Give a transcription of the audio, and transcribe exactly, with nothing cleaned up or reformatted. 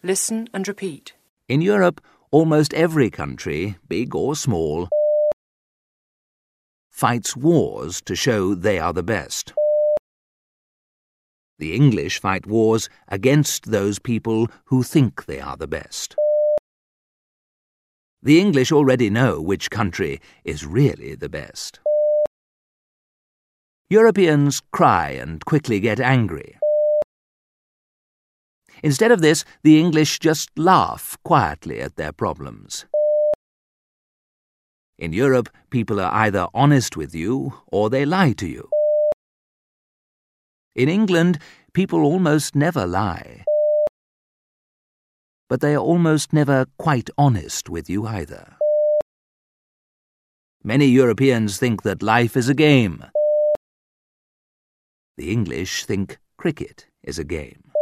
Listen and repeat. In Europe, almost every country, big or small, fights wars to show they are the best. The English fight wars against those people who think they are the best. The English already know which country is really the best. Europeans cry and quickly get angry. Instead of this, the English just laugh quietly at their problems. In Europe, people are either honest with you or they lie to you. In England, people almost never lie. But they are almost never quite honest with you either. Many Europeans think that life is a game. The English think cricket is a game.